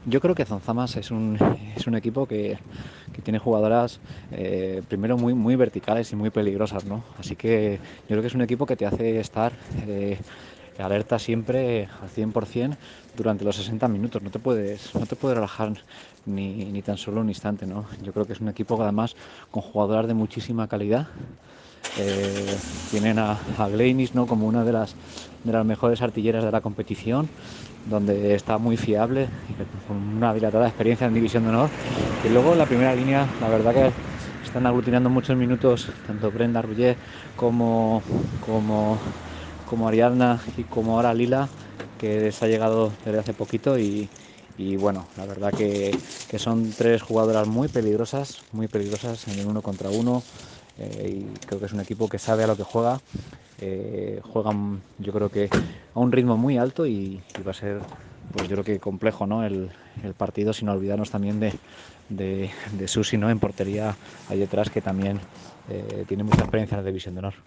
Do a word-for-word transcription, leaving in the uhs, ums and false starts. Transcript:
Yo creo que Zonzamas es un, es un equipo que, que tiene jugadoras eh, primero muy, muy verticales y muy peligrosas, ¿no? Así que yo creo que es un equipo que te hace estar eh, alerta siempre al cien por ciento durante los sesenta minutos. No te puedes, no te puedes relajar ni, ni tan solo un instante, ¿no? Yo creo que es un equipo que además con jugadoras de muchísima calidad. Eh, tienen a, a Gleinis, ¿no?, como una de las, de las mejores artilleras de la competición, donde está muy fiable, con una dilatada experiencia en División de Honor. Y luego en la primera línea, la verdad que están aglutinando muchos minutos, tanto Brenda Rullet como, como, como Ariadna y como ahora Lila, que se ha llegado desde hace poquito y, y bueno, la verdad que, que son tres jugadoras muy peligrosas, muy peligrosas en el uno contra uno. Eh, y creo que es un equipo que sabe a lo que juega. Eh, juegan, yo creo que a un ritmo muy alto y, y va a ser, pues yo creo que complejo, ¿no?, el, el partido, sin olvidarnos también de, de, de Susi, ¿no?, en portería ahí detrás, que también eh, tiene mucha experiencia en la División de Honor.